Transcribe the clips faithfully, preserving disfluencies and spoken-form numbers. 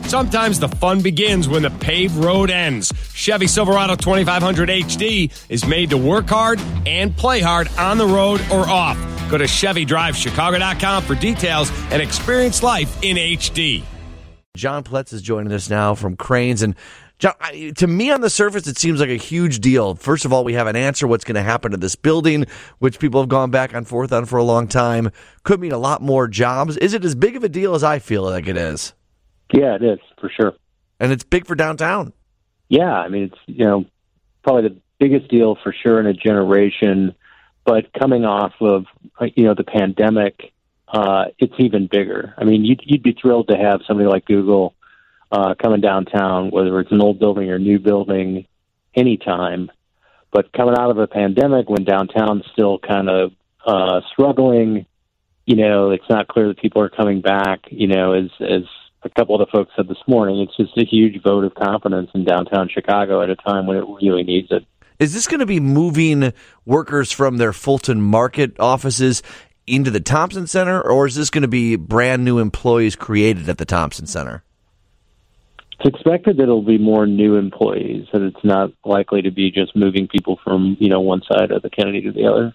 Sometimes the fun begins when the paved road ends. Chevy Silverado twenty-five hundred H D is made to work hard and play hard on the road or off. Go to Chevy Drive Chicago dot com for details and experience life in H D. John Pletz is joining us now from Cranes. And John, to me on the surface, it seems like a huge deal. First of all, we have an answer what's going to happen to this building, which people have gone back and forth on for a long time. Could mean a lot more jobs. Is it as big of a deal as I feel like it is? Yeah, it is, for sure. And it's big for downtown. Yeah, I mean, it's, you know, probably the biggest deal for sure in a generation. But coming off of, you know, the pandemic, uh, it's even bigger. I mean, you'd, you'd be thrilled to have somebody like Google uh, coming downtown, whether it's an old building or a new building, anytime. But coming out of a pandemic when downtown's still kind of uh, struggling, you know, it's not clear that people are coming back, you know, as, as a couple of the folks said this morning, it's just a huge vote of confidence in downtown Chicago at a time when it really needs it. Is this going to be moving workers from their Fulton Market offices into the Thompson Center, or is this going to be brand new employees created at the Thompson Center? It's expected that it'll be more new employees, that it's not likely to be just moving people from, you know, one side of the Kennedy to the other.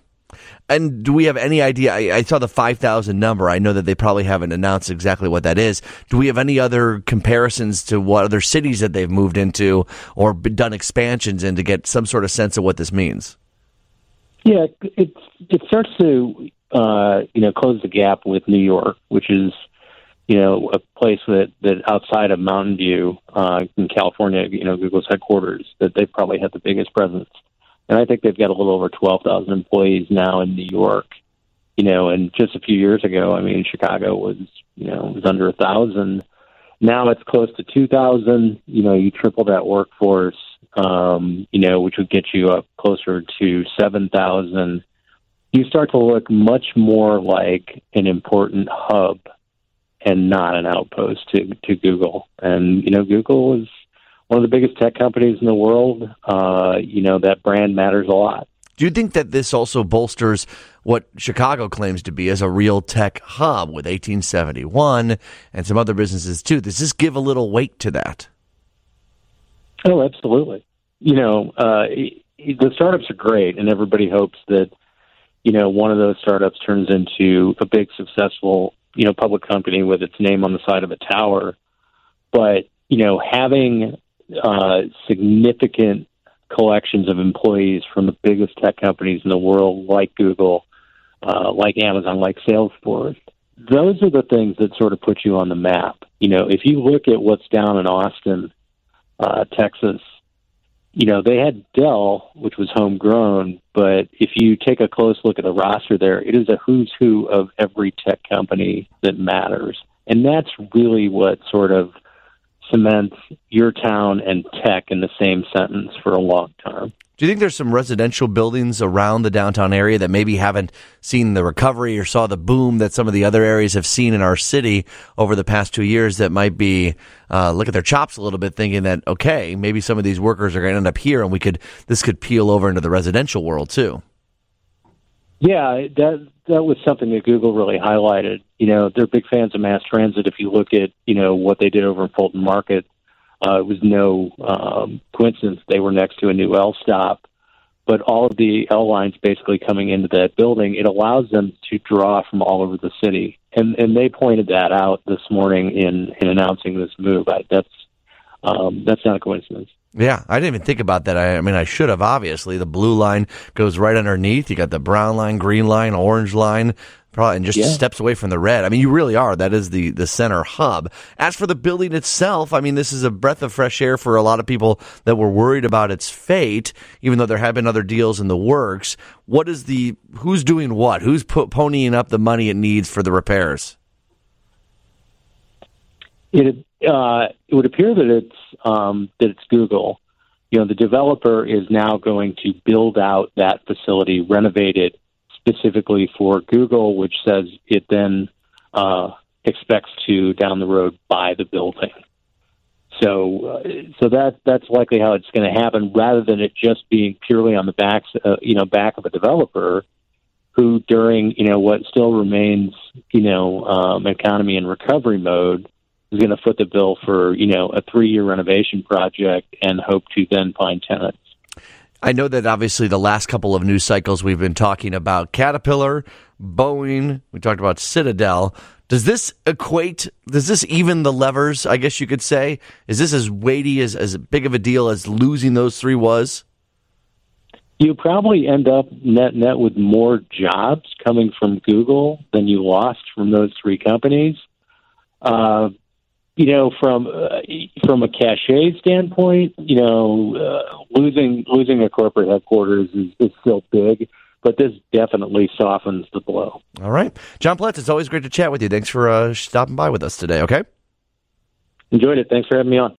And do we have any idea? I, I saw the five thousand number. I know that they probably haven't announced exactly what that is. Do we have any other comparisons to what other cities that they've moved into or done expansions in to get some sort of sense of what this means? Yeah, it, it starts to, uh, you know, close the gap with New York, which is, you know, a place that, that outside of Mountain View uh, in California, you know, Google's headquarters, that they probably have the biggest presence. And I think they've got a little over twelve thousand employees now in New York, you know, and just a few years ago, I mean, Chicago was, you know, was under a thousand. Now it's close to two thousand. You know, you triple that workforce, um, you know, which would get you up closer to seven thousand. You start to look much more like an important hub and not an outpost to, to Google. And, you know, Google is one of the biggest tech companies in the world. Uh, you know, that brand matters a lot. Do you think that this also bolsters what Chicago claims to be as a real tech hub with eighteen seventy-one and some other businesses too? Does this give a little weight to that? Oh, absolutely. You know, uh, the startups are great, and everybody hopes that, you know, one of those startups turns into a big, successful, you know, public company with its name on the side of a tower. But, you know, having uh, significant collections of employees from the biggest tech companies in the world, like Google, uh, like Amazon, like Salesforce, those are the things that sort of put you on the map. You know, if you look at what's down in Austin, uh, Texas, you know, they had Dell, which was homegrown, but if you take a close look at the roster there, it is a who's who of every tech company that matters. And that's really what sort of cements your town and tech in the same sentence for a long term. Do you think there's some residential buildings around the downtown area that maybe haven't seen the recovery or saw the boom that some of the other areas have seen in our city over the past two years that might be uh, look at their chops a little bit, thinking that, okay, maybe some of these workers are going to end up here and we could this could peel over into the residential world too? Yeah, that that was something that Google really highlighted. You know, they're big fans of mass transit. If you look at, you know, what they did over in Fulton Market, uh, it was no um, coincidence they were next to a new L stop. But all of the L lines basically coming into that building, it allows them to draw from all over the city. And and they pointed that out this morning in, in announcing this move. I, that's um, that's not a coincidence. Yeah, I didn't even think about that. I, I mean, I should have, obviously. The blue line goes right underneath. You got the brown line, green line, orange line, probably, and just yeah. steps away from the red. I mean, you really are. That is the, the center hub. As for the building itself, I mean, this is a breath of fresh air for a lot of people that were worried about its fate, even though there have been other deals in the works. What is the, who's doing what? Who's po- ponying up the money it needs for the repairs? It uh, it would appear that it's um, that it's Google. You know, the developer is now going to build out that facility, renovate it specifically for Google, which says it then uh, expects to down the road buy the building. So, uh, so that that's likely how it's going to happen, rather than it just being purely on the backs, uh, you know, back of a developer who, during you know what still remains, you know, um, economy and recovery mode, is going to foot the bill for, you know, a three-year renovation project and hope to then find tenants. I know that obviously the last couple of news cycles we've been talking about Caterpillar, Boeing, we talked about Citadel. Does this equate, does this even the levers, I guess you could say? Is this as weighty, as, as big of a deal as losing those three was? You probably end up net-net with more jobs coming from Google than you lost from those three companies. Uh, you know, from uh, from a cachet standpoint, you know, uh, losing losing a corporate headquarters is, is still big, but this definitely softens the blow. All right. John Pletz, it's always great to chat with you. Thanks for uh, stopping by with us today, okay? Enjoyed it. Thanks for having me on.